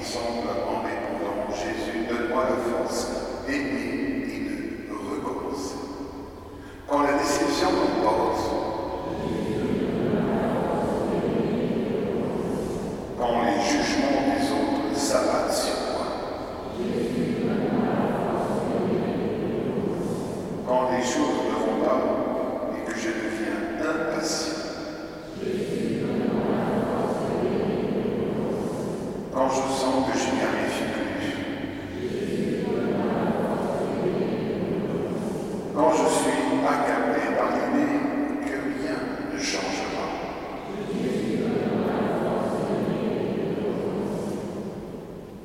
ensemble en répondant: Jésus, donne-moi la force d'aimer et de recommencer. Quand la déception l'emporte,